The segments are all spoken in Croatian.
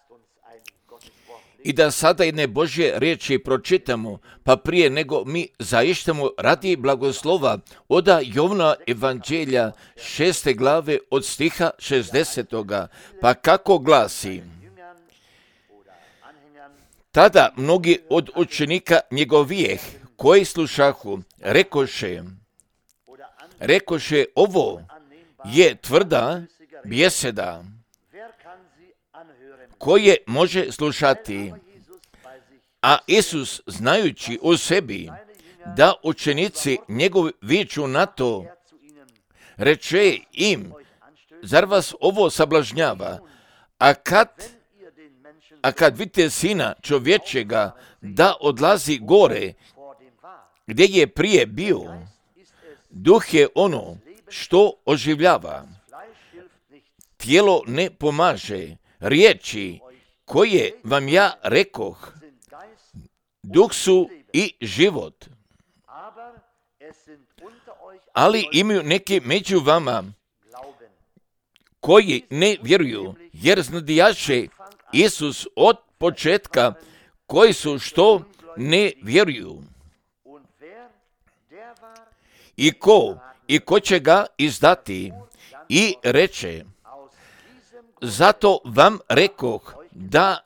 I da sada jedne Božje riječi pročitamo, pa prije nego mi zaištemo radi blagoslova oda Jovna evanđelja 6. glave od stiha 60. Pa kako glasi: Tada mnogi od učenika njegovijeh koji slušahu rekoše ovo je tvrda bjeseda koje može slušati. A Isus, znajući u sebi da učenici njegovi viču na to, reče im: Zar vas ovo sablažnjava? A kad vidite Sina čovječega da odlazi gore, gdje je prije bio, duh je ono što oživljava. Tijelo ne pomaže. Riječi koje vam ja rekoh, duh su i život. Ali imaju neki među vama koji ne vjeruju, jer znadijaše Isus od početka koji su što ne vjeruju. I ko će ga izdati? I reče: Zato vam rekoh da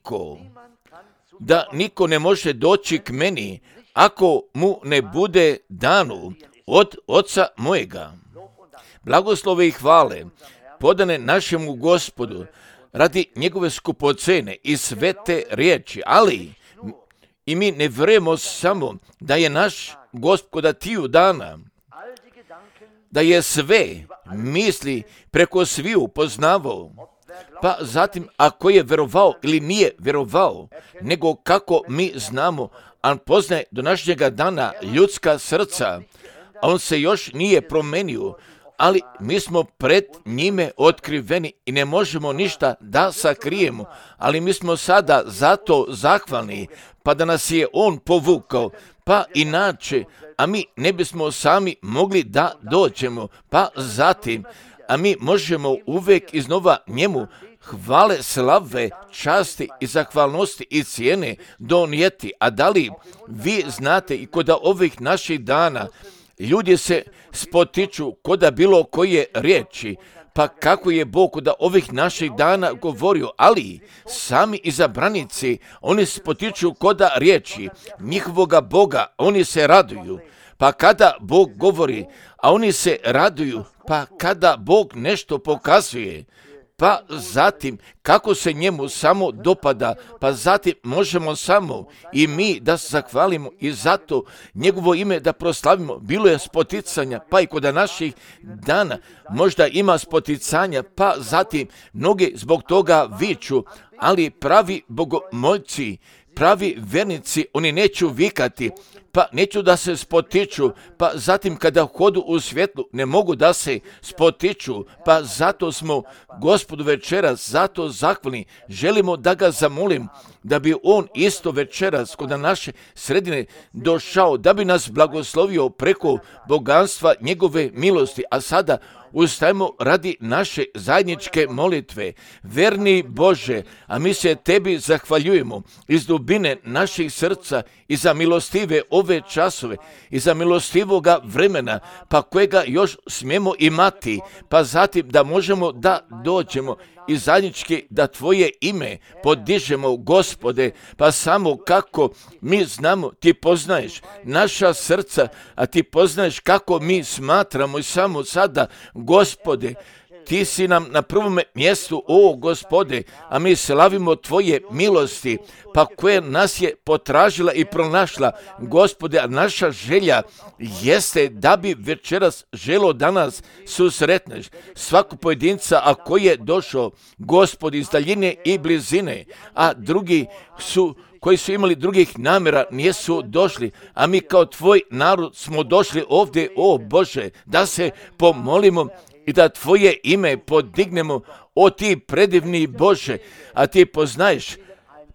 niko ne može doći k meni ako mu ne bude dano od Oca mojega. Blagoslove i hvale podane našemu Gospodu radi njegove skupocene i svete riječi, ali i mi ne vjerujemo samo da je naš Gospoda tiju dana, da je sve misli preko sviju poznavao, pa zatim ako je vjerovao ili nije vjerovao, nego kako mi znamo, on poznaje do našega dana ljudska srca, a on se još nije promenio, ali mi smo pred njime otkriveni i ne možemo ništa da sakrijemo, ali mi smo sada zato zahvalni, pa da nas je on povukao, pa inače, a mi ne bismo sami mogli da dođemo, pa zatim, a mi možemo uvijek iznova njemu hvale, slave, časti i zahvalnosti i cijene donijeti. A da li vi znate i kod ovih naših dana ljudi se spotiču kod bilo koje riječi, pa kako je Bog kod ovih naših dana govorio, ali sami izabranici, oni spotiču kod riječi njihovoga Boga, oni se raduju. Pa kada Bog govori, a oni se raduju, pa kada Bog nešto pokazuje, pa zatim kako se njemu samo dopada, pa zatim možemo samo i mi da se zahvalimo i zato njegovo ime da proslavimo. Bilo je spoticanja, pa i kod naših dana možda ima spoticanja, pa zatim mnogi zbog toga viču, ali pravi bogomoljci, pravi vernici, oni neću vikati, pa neću da se spotiču, pa zatim kada hodu u svjetlu ne mogu da se spotiču, pa zato smo Gospodu večeras zato zahvalni, želimo da ga zamolim, da bi on isto večeras kod naše sredine došao, da bi nas blagoslovio preko boganstva njegove milosti, a sada ustajemo radi naše zajedničke molitve. Verni Bože, a mi se tebi zahvaljujemo iz dubine naših srca i za milostive ove časove i za milostivoga vremena, pa kojega još smijemo imati, pa zatim da možemo da dođemo i zajednički da tvoje ime podižemo, Gospode, pa samo kako mi znamo, ti poznaješ naša srca, a ti poznaješ kako mi smatramo i samo sada, Gospode, ti si nam na prvome mjestu, o Gospode, a mi slavimo tvoje milosti, pa koje nas je potražila i pronašla, Gospode, a naša želja jeste da bi večeras želo da nas susretneš, svaku pojedinca, a koji je došao, Gospod, iz daljine i blizine, a drugi koji su imali drugih namjera nisu došli, a mi kao tvoj narod smo došli ovdje, o Bože, da se pomolimo i da tvoje ime podignemo, o ti predivni Bože, a ti poznaješ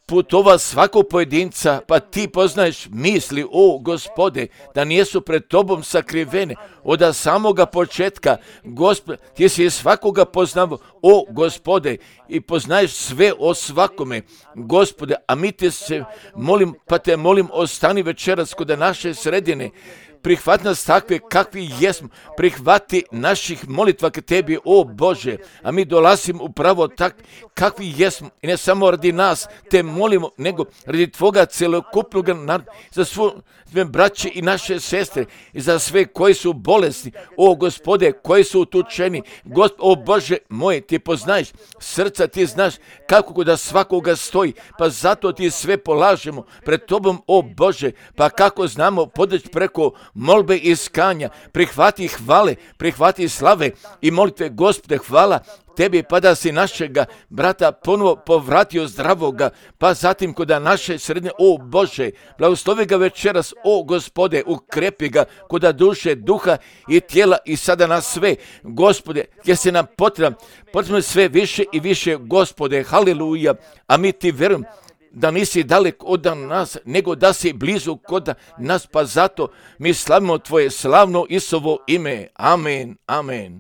putova svakog pojedinca, pa ti poznaješ misli, o Gospode, da nijesu pred tobom sakrivene od samoga početka. Gospode, ti si svakoga poznao, o Gospode, i poznaješ sve o svakome, Gospode, a mi te se molim, ostani večeras kod naše sredine. Prihvati nas takve kakvi jesmo, prihvati naših molitva k tebi, o Bože, a mi dolazimo upravo tak kakvi jesmo, i ne samo radi nas te molimo, nego radi tvoga celokupnog naroda, za sve braće i naše sestre, i za sve koji su bolesni, o Gospode, koji su utučeni, o Bože moj, ti poznaješ srca, ti znaš kako da svakoga stoji, pa zato ti sve polažemo pred tobom, o Bože, pa kako znamo podići preko molbe i iskanja, prihvati hvale, prihvati slave i molitve, Gospode, hvala tebi, pa da si našega brata ponovo povratio zdravoga, pa zatim kod naše sredine, o Bože, blagoslovi ga večeras, o Gospode, ukrepi ga kod duše, duha i tijela i sada na sve, Gospode, gdje se nam potrebno sve više i više, Gospode, haleluja, a mi ti vjerujem da nisi daleko od nas, nego da si blizu kod nas, pa zato mi slavimo tvoje slavno Isusovo ime. Amen, amen.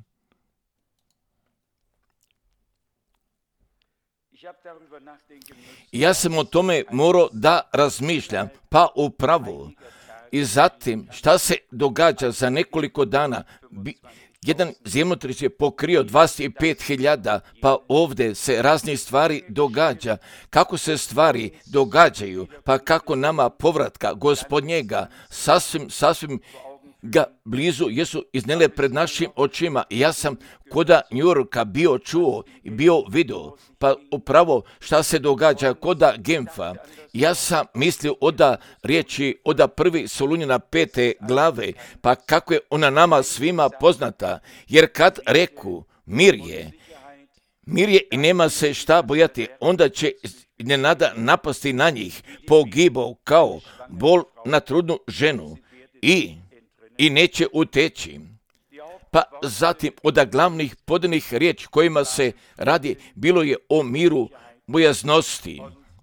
Ja sam o tome morao da razmišljam, pa upravo. I zatim, šta se događa za nekoliko dana? Jedan zemljotres je pokrio 25.000, pa ovdje se razne stvari događa. Kako se stvari događaju, pa kako nama povratka Gospodnjega sasvim ga blizu jesu iznele pred našim očima. Ja sam koda New Yorka bio čuo i bio vidio, pa upravo šta se događa koda Genfa. Ja sam mislio oda riječi oda 1. Solunjana 5. glave, pa kako je ona nama svima poznata, jer kad reku mir je i nema se šta bojati, onda će iznenada napasti na njih, pogibao kao bol na trudnu ženu i neće uteći. Pa zatim od glavnih podanih riječi kojima se radi bilo je o miru, bojaznosti.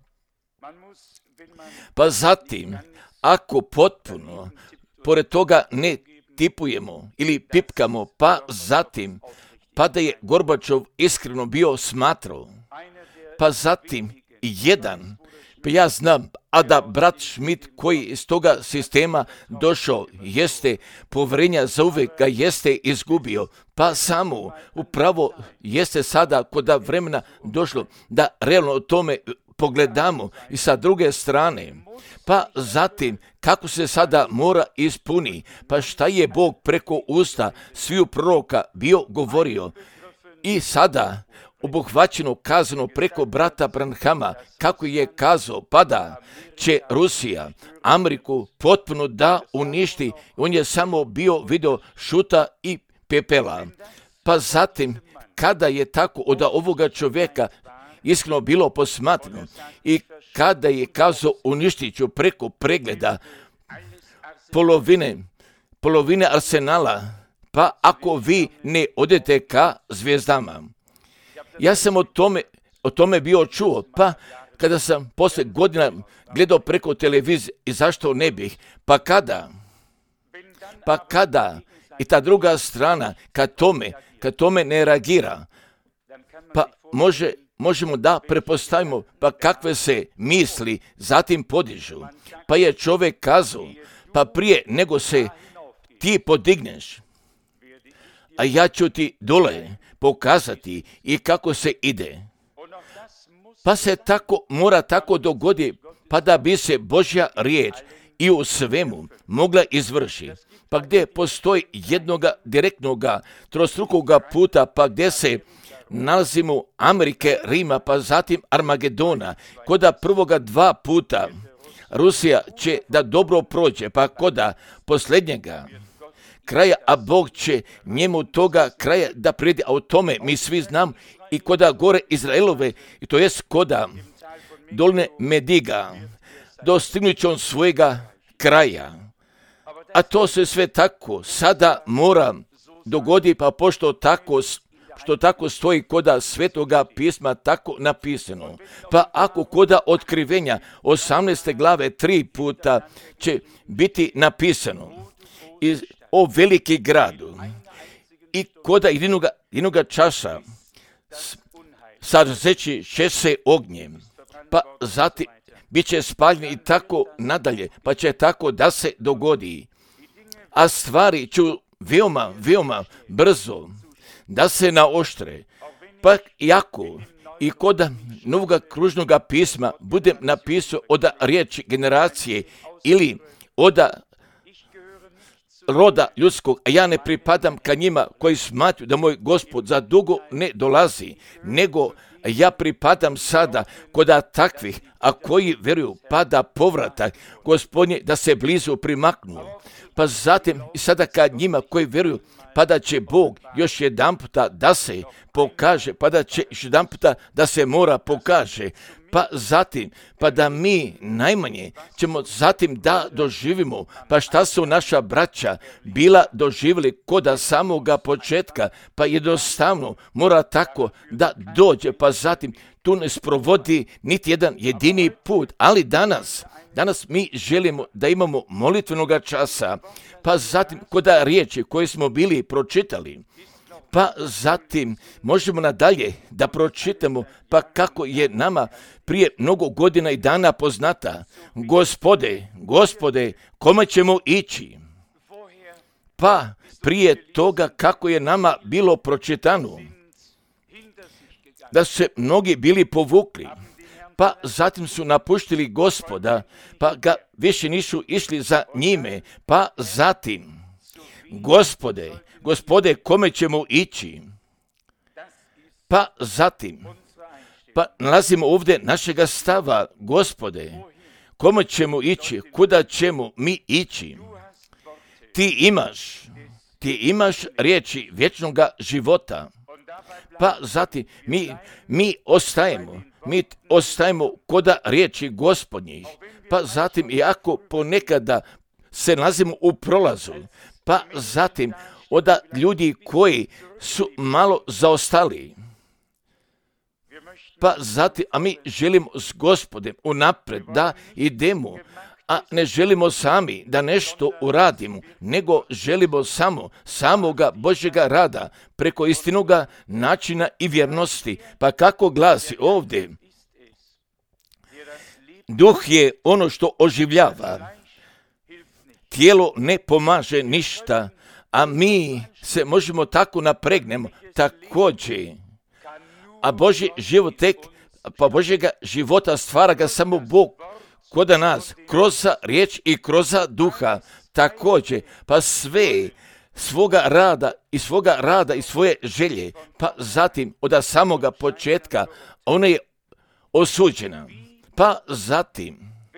Pa zatim, ako potpuno pored toga ne tipujemo ili pipkamo, pa zatim, pa da je Gorbačov iskreno bio smatrao, pa zatim jedan, pa ja znam, a da brat Schmidt koji iz toga sistema došao jeste povjerenja za uvijek ga jeste izgubio, pa samo upravo jeste sada kod vremena došlo da realno o tome pogledamo i sa druge strane. Pa zatim, kako se sada mora ispuni, pa šta je Bog preko usta sviju proroka bio govorio i sada obuhvaćeno kazano preko brata Branhama, kako je kazao, pa da će Rusija Ameriku potpuno da uništi, on je samo bio video šuta i pepela. Pa zatim, kada je tako od ovoga čovjeka iskreno bilo posmatrano i kada je kazao uništit ću preko pregleda polovine arsenala, pa ako vi ne odete ka zvijezdama. Ja sam o tome bio čuo, pa kada sam poslije godina gledao preko televizije i zašto ne bih, pa kada i ta druga strana kad tome ne reagira, pa možemo da prepostavimo pa kakve se misli zatim podižu. Pa je čovjek kazao, pa prije nego se ti podigneš, a ja ću ti dole pokazati i kako se ide. Pa se mora tako dogodi, pa da bi se Božja riječ i u svemu mogla izvršiti. Pa gdje postoji jednoga direktnoga trostrukoga puta, pa gdje se nalazimo Amerike, Rima, pa zatim Armagedona, koda prvoga 2 puta Rusija će da dobro prođe, pa koda posljednjega kraja, a Bog će njemu toga kraja da prijedi, a o tome mi svi znam i koda gore Izraelove, i to jest koda dolne Mediga, dostignut će on svojega kraja. A to se sve tako sada mora dogodi, pa pošto tako što tako stoji koda Svetoga pisma tako napisano. Pa ako koda Otkrivenja 18. glave 3 puta će biti napisano o veliki gradu i koda jednoga časa sazeći će se ognjem, pa zatim bit će spaljen i tako nadalje, pa će tako da se dogodi. A stvari ću veoma brzo da se naoštre, pa iako i kod Novoga kružnoga pisma budem napisao od riječi generacije ili od roda ljudskog, a ja ne pripadam ka njima koji smatruju da moj Gospod za dugo ne dolazi, nego ja pripadam sada koda takvih, a koji vjeruju pa da povratak Gospodnje da se blizu primaknu. Pa zatim i sada kad njima koji vjeruju pa da će Bog još jedan puta da se pokaže, pa da će još jedan puta da se mora pokaže, pa zatim, pa da mi najmanje ćemo zatim da doživimo, pa šta su naša braća bila doživjeli koda samoga početka, pa jednostavno mora tako da dođe, pa zatim tu ne sprovodi niti jedan jedini put, ali danas mi želimo da imamo molitvenoga časa, pa zatim koda riječi koje smo bili pročitali, pa zatim možemo nadalje da pročitamo, pa kako je nama prije mnogo godina i dana poznata, Gospode, kome ćemo ići? Pa prije toga kako je nama bilo pročitano, da su se mnogi bili povukli, pa zatim su napuštili Gospoda, pa ga više nisu išli za njime, pa zatim, Gospode, kome ćemo ići? Pa zatim, pa nalazimo ovdje našega stava, Gospode, kome ćemo ići, kuda ćemo mi ići? Ti imaš riječi vječnoga života, pa zatim mi ostajemo koda riječi Gospodnjih, pa zatim i ako ponekada se nalazimo u prolazu, pa zatim od ljudi koji su malo zaostali, pa zatim, a mi želimo s Gospodem unapred da idemo, a ne želimo sami da nešto uradimo, nego želimo samoga Božjega rada preko istinoga načina i vjernosti. Pa kako glasi ovdje? Duh je ono što oživljava, tijelo ne pomaže ništa, a mi se možemo tako napregnemo također. A Božji život pa Božjega života stvara ga samo Bog koda nas, kroz riječ i kroz duha također, pa sve svoga rada i svoje želje, pa zatim od samoga početka ona je osuđena. Pa zatim,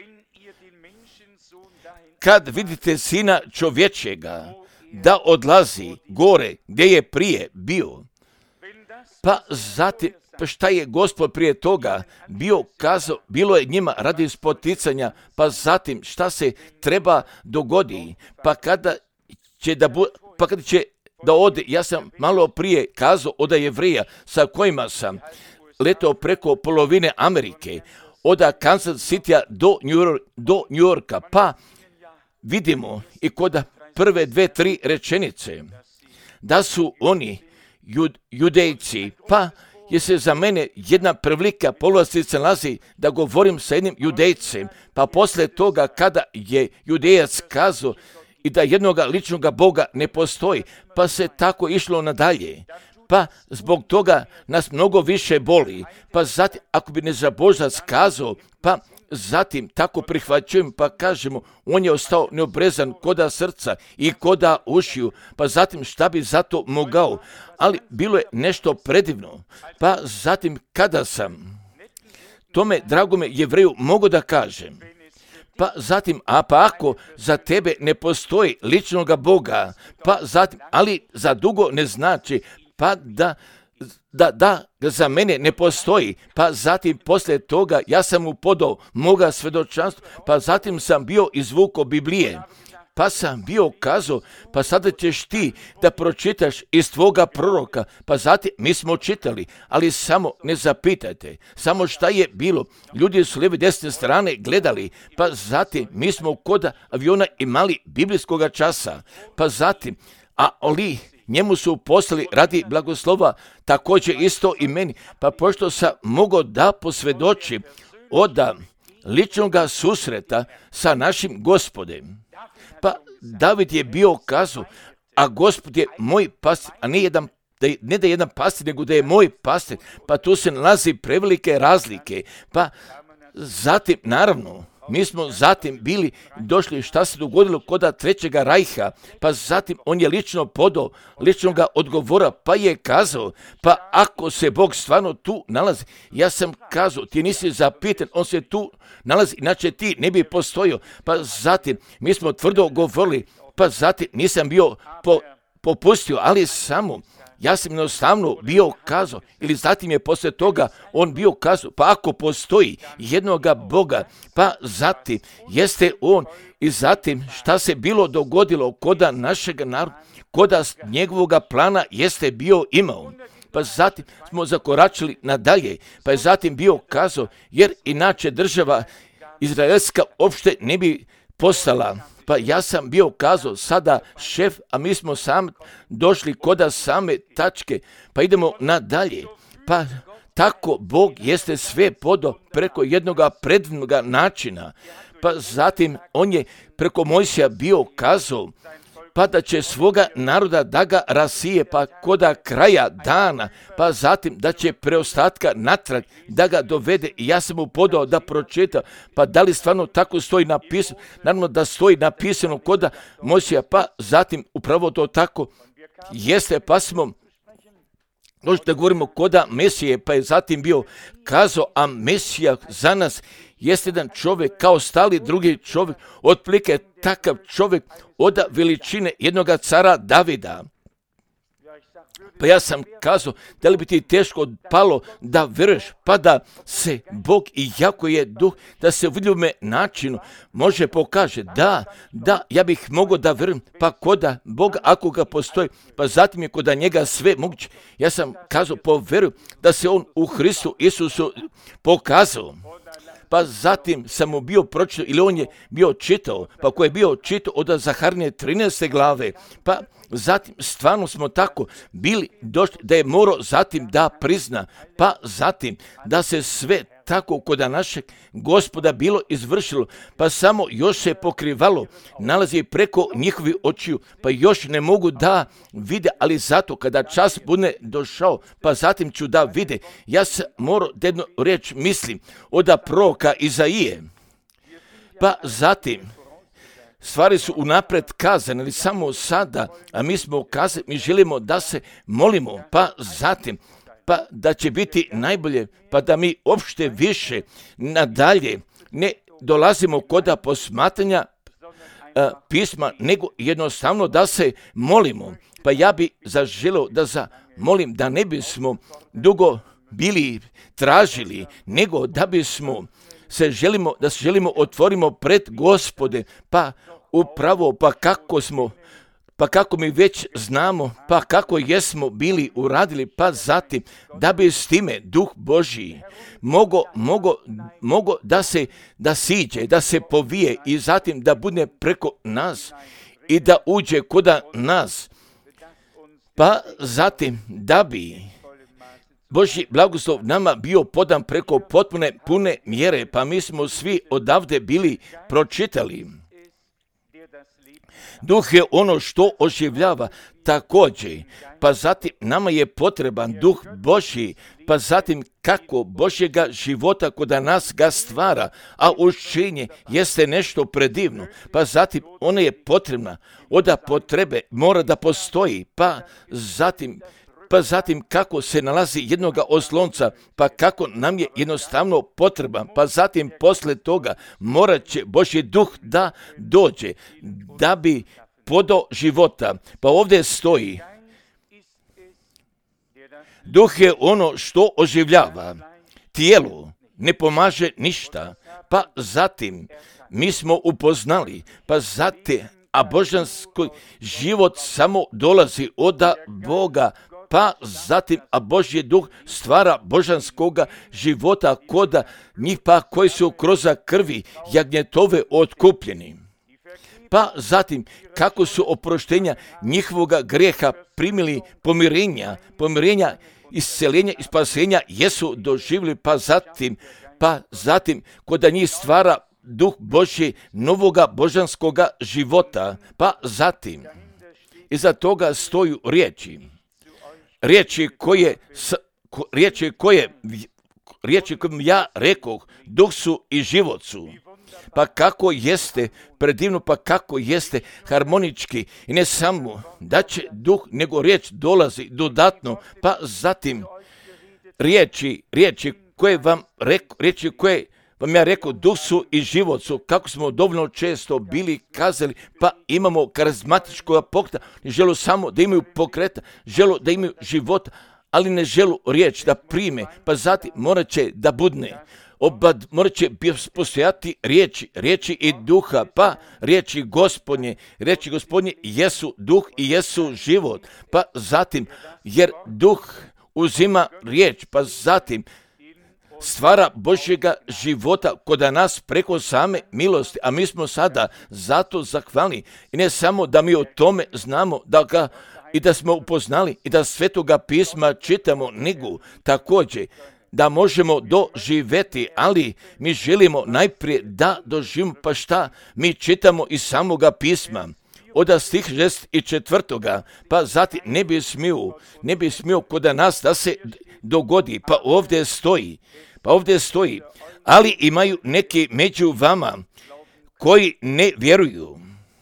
kad vidite Sina čovječega da odlazi gore gdje je prije bio, pa zatim šta je Gospod prije toga bio kazao, bilo je njima radi spoticanja, pa zatim šta se treba dogodi, pa kada će da ode, ja sam malo prije kazao od Jevreja sa kojima sam letao preko polovine Amerike, od Kansas Citya do New Yorka, pa vidimo i kod prve 2-3 rečenice da su oni judejci, pa je se za mene jedna prevelika povlastica nalazi da govorim sa jednim judejcem, pa poslije toga kada je judejac kazao i da jednoga ličnoga Boga ne postoji, pa se tako išlo nadalje. Pa zbog toga nas mnogo više boli, pa zatim ako bi nezabožac kazao, pa zatim tako prihvaćujem, pa kažemo, on je ostao neobrezan koda srca i koda ušiju, pa zatim šta bi zato mogao, ali bilo je nešto predivno, pa zatim kada sam tome dragome Jevreju mogu da kažem, pa zatim, pa ako za tebe ne postoji ličnoga Boga, pa zatim, ali za dugo ne znači, pa da za mene ne postoji, pa zatim poslije toga ja sam mu podao moga svjedočanstva, pa zatim sam bio izvukao Biblije, pa sam bio kazao, pa sada ćeš ti da pročitaš iz tvoga proroka, pa zatim mi smo čitali, ali samo ne zapitajte, samo šta je bilo. Ljudi su lijeve desne strane gledali, pa zatim mi smo kod aviona imali biblijskoga časa, pa zatim, ali njemu su poslali radi blagoslova, također isto i meni, pa pošto sam mogao da posvjedočim od ličnoga susreta sa našim Gospodem. Pa David je bio kazao, a Gospod je moj pastir, a ne da je jedan pastir, nego da je moj pastir, pa tu se nalazi prevelike razlike. Pa zatim, naravno, mi smo zatim bili došli šta se dogodilo kod Trećega rajha, pa zatim on je lično podao, lično ga odgovora, pa je kazao, pa ako se Bog stvarno tu nalazi, ja sam kazao, ti nisi zapitan, on se tu nalazi, inače ti ne bi postojao, pa zatim mi smo tvrdo govorili, pa zatim nisam bio popustio, ali samo ja sam jednostavno bio kazao, ili zatim je poslije toga on bio kazao, pa ako postoji jednoga Boga, pa zatim jeste on, i zatim šta se bilo dogodilo kod našeg naroda, kod njegovoga plana jeste bio imao. Pa zatim smo zakoračili nadalje, pa je zatim bio kazao, jer inače država izraelska uopšte ne bi postala. Pa ja sam bio kazao sada šef, a mi smo sam došli kod same tačke, pa idemo nadalje. Pa tako Bog jeste sve podao preko jednoga predivnoga načina. Pa zatim on je preko Mojsija bio kazao, pa da će svoga naroda da ga rasije, pa koda kraja dana, pa zatim da će preostatka natrag da ga dovede. I ja sam mu podao da pročita, pa da li stvarno tako stoji napisano? Naravno da stoji napisano koda Mojsija, pa zatim upravo to tako jeste, pa smo možete da govorimo koda Mesije, pa je zatim bio kazao, a Mesija za nas jeste jedan čovjek kao stali drugi čovjek, otprilike takav čovjek od veličine jednoga cara Davida. Pa ja sam kazao, da li bi ti teško palo da veruješ, pa da se Bog, i jako je duh, da se u vidljivome načinu može pokaže, da, ja bih mogao da verujem, pa koda Boga, ako ga postoji, pa zatim je koda njega sve moguće. Ja sam kazao, poverujem da se on u Hristu Isusu pokazao. Pa zatim sam mu bio pročitao, ili on je bio čitao, pa ko je bio čitao od Zaharnije 13. glave, pa zatim stvarno smo tako bili došli da je morao zatim da prizna, pa zatim da se sve tako kod našeg Gospoda bilo izvršilo, pa samo još se pokrivalo, nalazi preko njihovih očiju, pa još ne mogu da vide, ali zato kada čas bude došao, pa zatim ću da vide. Ja sam morao da jednu riječ mislim od proroka Izaije, pa zatim stvari su unapred kazane, ali samo sada, a mi smo kazali, mi želimo da se molimo, pa zatim, pa da će biti najbolje, pa da mi uopšte više nadalje ne dolazimo kod posmatranja pisma, nego jednostavno da se molimo. Pa ja bi zaželio da zamolim da ne bismo dugo bili tražili, nego da bismo se želimo otvorimo pred Gospode, pa upravo, pa kako mi već znamo, pa kako jesmo bili uradili, pa zatim da bi s time Duh Božji mogo da siđe, da se povije i zatim da bude preko nas i da uđe kod nas, pa zatim da bi Božji blagoslov nama bio podan preko pune mjere, pa mi smo svi odavde bili pročitali. Duh je ono što oživljava također, pa zatim nama je potreban Duh Božji, pa zatim kako Božjega života kod nas ga stvara, a učenje jeste nešto predivno, pa zatim ona je potrebna, od potrebe mora da postoji, pa zatim kako se nalazi jednoga oslonca, pa kako nam je jednostavno potreban, pa zatim posle toga morat će Božji duh da dođe, da bi podao života. Pa ovdje stoji, duh je ono što oživljava, tijelu ne pomaže ništa, pa zatim mi smo upoznali, pa zatim a božanski život samo dolazi od Boga, pa zatim, a Božji duh stvara božanskoga života kod njih pa koji su kroz krvi jagnjetove otkupljeni. Pa zatim, kako su oproštenja njihovoga grijeha primili pomirenja, isceljenja i spasenja jesu doživjeli, pa zatim, kod njih stvara duh Božji novoga božanskoga života, pa zatim, iza toga stoju riječi koje ja rekoh, duh su i život su. Pa kako jeste predivno, pa kako jeste harmonički i ne samo da će duh, nego riječ dolazi dodatno, pa zatim riječi koje vam ja rekao, duh su i život su, kako smo dovoljno često bili kazali, pa imamo karizmatičkog pokreta, ne želu samo da imaju pokreta, želu da imaju života, ali ne želu riječ da prime, pa zatim morat će da budne. Morat će postojati riječi i duha, pa riječi gospodnje jesu duh i jesu život, pa zatim, jer duh uzima riječ, pa zatim stvara Božjega života kod nas preko same milosti, a mi smo sada zato zahvalni i ne samo da mi o tome znamo, i da smo upoznali i da Svetoga pisma čitamo, nego također da možemo doživjeti, ali mi želimo najprije da doživimo, pa šta mi čitamo iz samoga pisma, od stih 64. Pa zatim ne bi smio kod nas da se dogodi, pa ovdje stoji, ali imaju neki među vama koji ne vjeruju.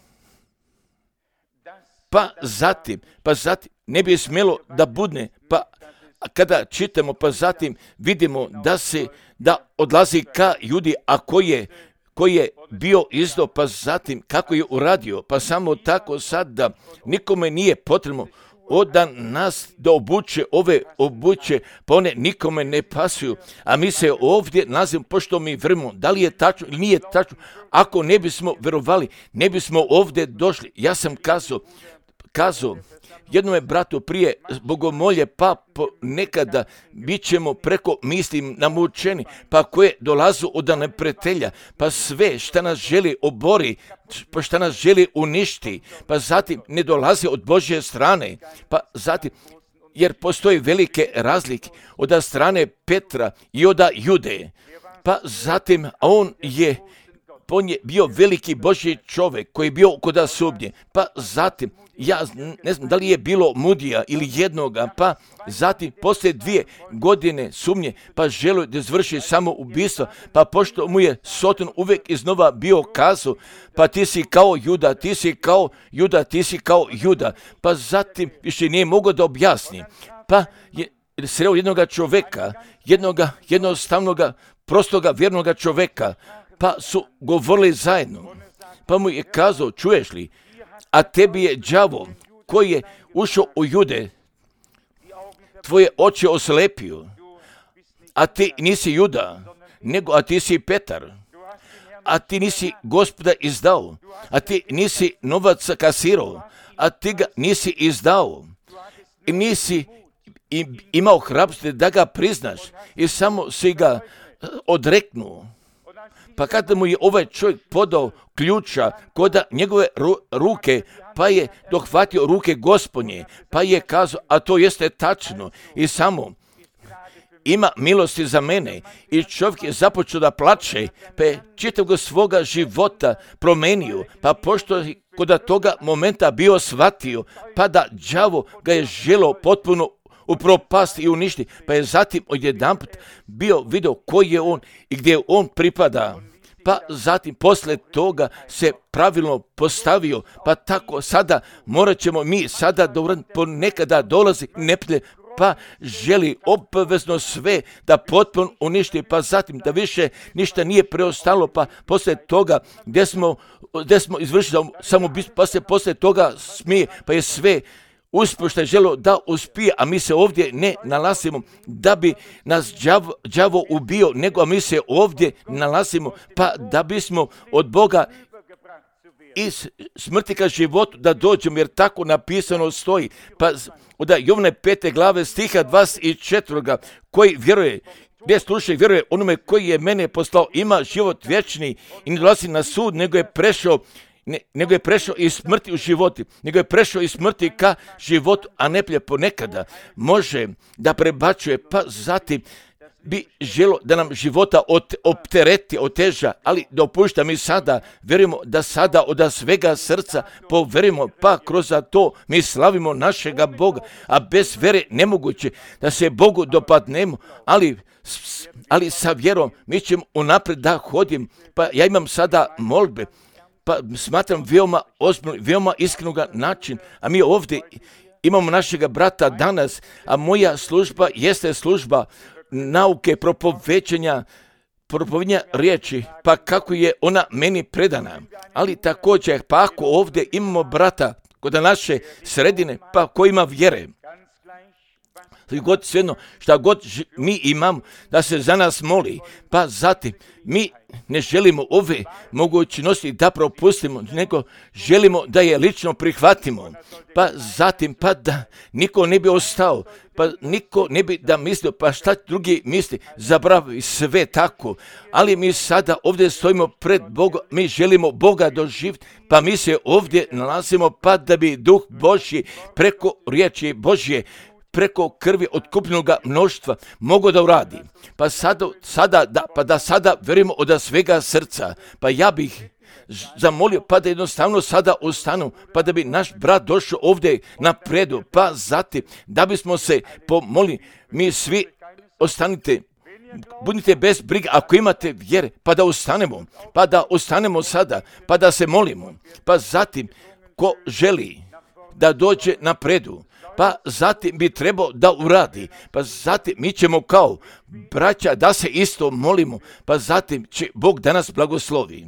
Pa zatim ne bi smjelo da budne, pa kada čitamo, pa zatim vidimo da odlazi ka ljudi, a koji je bio izdao, pa zatim kako je uradio, pa samo tako sad da nikome nije potrebno od nas da obuče, pa one nikome ne pasuju, a mi se ovdje nalazimo, pošto mi vremo, da li je tačno ili nije tačno, ako ne bismo verovali, ne bismo ovdje došli. Ja sam kazao jednome bratu prije bogomolje, pa nekada bit ćemo preko misli namučeni, pa koje dolazu od neprijatelja, pa sve šta nas želi obori, pa šta nas želi uništi, pa zatim ne dolazi od Božje strane, pa zatim, jer postoji velike razlike od strane Petra i od Jude, pa zatim on je bio veliki Božji čovjek koji je bio kod sumnje, pa zatim, ja ne znam da li je bilo Mudija ili jednoga, pa zatim poslije 2 godine sumnje, pa želio da izvrši samo ubistvo, pa pošto mu je Soton uvijek iznova bio kazao, pa ti si kao Juda, pa zatim više nije mogao da objasni, pa je sreo jednoga čovjeka, jednostavnoga, prostoga, vjernoga čovjeka, pa su govorili zajedno, pa mu je kazao, čuješ li, a tebi je đavo koji je ušao u Jude, tvoje oči oslepio, a ti nisi Juda, nego a ti si Petar, a ti nisi Gospoda izdao, a ti nisi novac kasirao, a ti ga nisi izdao i nisi imao hrabrosti da ga priznaš i samo si ga odreknuo. Pa kada mu je ovaj čovjek podao ključa kod njegove ruke, pa je dohvatio ruke Gospodnje, pa je kazao, a to jeste tačno i samo ima milosti za mene, i čovjek je započeo da plače, pa je čitavog svoga života promenio, pa pošto je kod toga momenta bio shvatio, pa da đavo ga je želeo potpuno upropasti i uništi, pa je zatim odjedanput bio video koji je on i gdje on pripada, pa zatim posle toga se pravilno postavio, pa tako sada morat ćemo mi sada ponekada dolazi neprijatelj, pa želi obavezno sve da potpuno uništi, pa zatim da više ništa nije preostalo, pa posle toga gdje smo izvršili samoubistvo, pa se posle toga smije, pa je sve uspješno je želio da uspije, a mi se ovdje ne nalazimo da bi nas đavo ubio, nego a mi se ovdje nalazimo pa da bismo od Boga iz smrti ka životu da dođemo, jer tako napisano stoji. Pa od Jovane 5. glave stiha 24. koji vjeruje, gdje sluša i vjeruje onome koji je mene poslao, ima život vječni i ne dolazi na sud, nego je prešao iz smrti u životi, nego je prešao iz smrti ka životu, a ne ponekada može da prebacuje, pa zatim bi želo da nam života optereti, oteža, ali dopušta mi sada, vjerujemo da sada od svega srca poverimo, pa kroz to mi slavimo našega Boga, a bez vere nemoguće da se Bogu dopadnemo, ali sa vjerom mi ćemo unaprijed da hodim. Pa ja imam sada molbe, pa smatram veoma ozbiljno, veoma iskrenoga način, a mi ovdje imamo našega brata danas, a moja služba jeste služba nauke, propovećanja riječi, pa kako je ona meni predana. Ali također, pa ako ovdje imamo brata kod naše sredine, pa ko ima vjere, god svejedno, šta god mi imamo, da se za nas moli, pa zatim mi ne želimo ove mogućnosti da propustimo, nego želimo da je lično prihvatimo, pa zatim pa da niko ne bi ostao, pa niko ne bi da mislio, pa šta drugi misli, zabravi sve tako, ali mi sada ovdje stojimo pred Bogom, mi želimo Boga doživjeti, pa mi se ovdje nalazimo, pa da bi Duh Božji preko riječi Božje, preko krvi otkupljenoga mnoštva mogu da uradi. Pa sada verujemo od svega srca. Pa ja bih zamolio pa da jednostavno sada ostanu, pa da bi naš brat došao ovdje napredu, pa zatim da bismo se pomolili, mi svi ostanite, budite bez briga ako imate vjere, pa da ostanemo sada, pa da se molimo, pa zatim ko želi da dođe napredu, pa zatim bi trebao da uradi, pa zatim mi ćemo kao braća da se isto molimo, pa zatim će Bog da nas blagoslovi.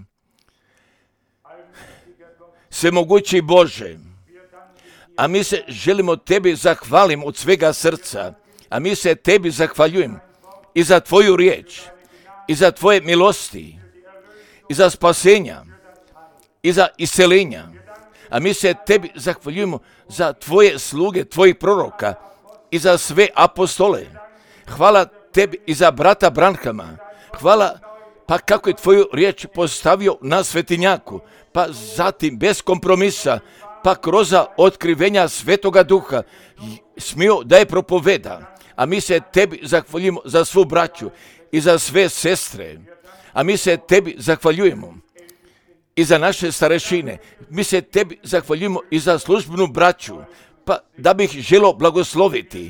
Svemogući Bože, a mi se želimo Tebi zahvalim od svega srca, a mi se Tebi zahvaljujem i za Tvoju riječ, i za Tvoje milosti, i za spasenja, i za iseljenja. A mi se Tebi zahvaljujemo za Tvoje sluge, Tvojih proroka i za sve apostole. Hvala Tebi i za brata Branhama. Hvala, pa kako je Tvoju riječ postavio na svetinjaku, pa zatim bez kompromisa, pa kroz otkrivenja Svetoga Duha smio da je propoveda. A mi se Tebi zahvaljujemo za svu braću i za sve sestre. A mi se Tebi zahvaljujemo i za naše starešine. Mi se Tebi zahvaljujemo i za službenu braću, pa da bih želio blagosloviti.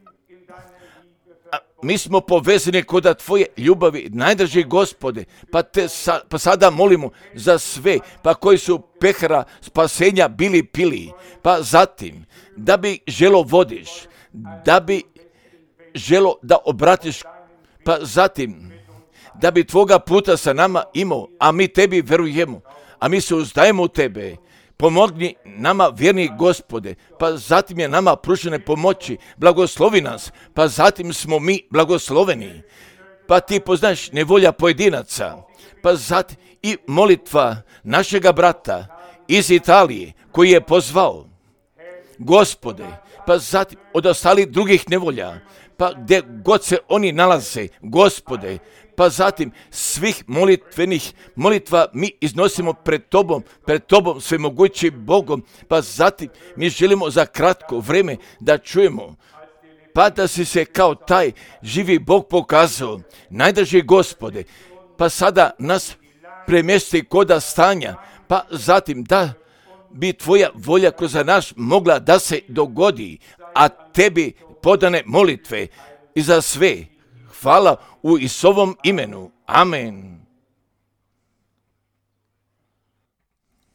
Mi smo povezani kod Tvoje ljubavi, najdraži Gospode, pa sada molimo za sve, pa koji su pehara spasenja bili pili, pa zatim da bi želo vodiš, da bi želo da obratiš, pa zatim da bi Tvoga puta sa nama imao, a mi Tebi verujemo, a mi se uzdajemo u Tebe. Pomogni nama, vjerni Gospode, pa zatim je nama pružene pomoći, blagoslovi nas, pa zatim smo mi blagosloveni. Pa Ti poznaš nevolja pojedinaca, pa zatim i molitva našega brata iz Italije koji je pozvao, Gospode, pa zatim od ostalih drugih nevolja, pa gdje god se oni nalaze, Gospode, pa zatim svih molitva mi iznosimo pred Tobom svemogući Bogom, pa zatim mi želimo za kratko vrijeme da čujemo, pa da si se kao taj živi Bog pokazao, najdraži Gospode, pa sada nas premjesti koda stanja, pa zatim da bi Tvoja volja kroz nas mogla da se dogodi, a Tebi podane molitve i za sve. Hvala u Isovom imenu. Amen.